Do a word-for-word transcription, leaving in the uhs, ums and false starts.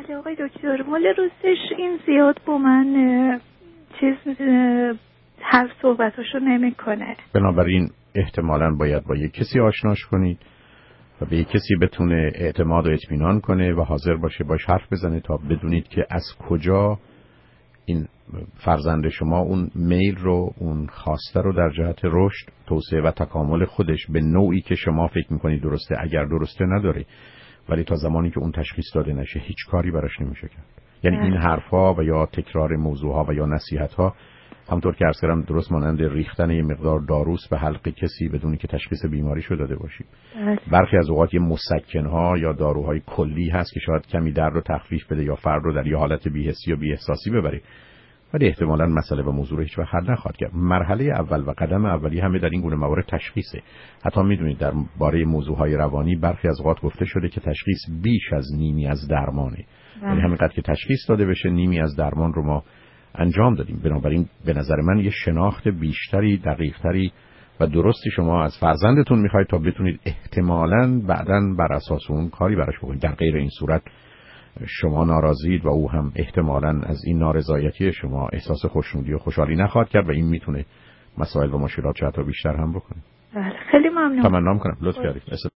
بله آقای دکتر، مال روزش این زیاد با من چیز هر صحبتاشو نمیکنه. بنابراین احتمالاً باید با یک کسی آشناش کنید و به یک کسی بتونه اعتماد و اطمینان کنه و حاضر باشه باش حرف بزنه تا بدونید که از کجا این فرزند شما اون میل رو، اون خواسته رو در جهت رشد، توسعه و تکامل خودش به نوعی که شما فکر میکنید درسته، اگر درسته نداره، ولی تا زمانی که اون تشخیص داده نشه هیچ کاری براش نمیشه کرد. یعنی این حرفا و یا تکرار موضوعها و یا نصیحت‌ها همونطور که عرض کردم درست مانند ریختن یه مقدار داروس به حلق کسی بدونی که تشخیص بیماریشو داده باشید. برخی از اوقات یه مسکن‌ها یا داروهای کلی هست که شاید کمی درد رو تخفیف بده یا فرد رو در یه حالت بی‌حسی و بی‌احساسی ببره، ولی احتمالاً مسئله و موضوع رو هیچ وقت حل نخواهد کرد. مرحله اول و قدم اولی همه در این گونه موارد تشخیصه. حتی میدونید در باره موضوعهای روانی برخی از اوقات گفته شده که تشخیص بیش از نیمی از درمانه. یعنی همینقدر که تشخیص داده بشه نیمی از درمان رو ما انجام دادیم. بنابراین به نظر من یه شناخت بیشتری، دقیقتری و درستی شما از فرزندتون میخواید تا بتونید احتمالاً بعداً بر اساس اون کاری براش بکنید. در غیر این صورت شما ناراضید و او هم احتمالاً از این نارضایتی شما احساس خوشنودی و خوشحالی نخواهد کرد و این میتونه مسائل و مشکلات چه حتی بیشتر هم بکنه. بله خیلی ممنون. تمنا می‌کنم لطف کردید.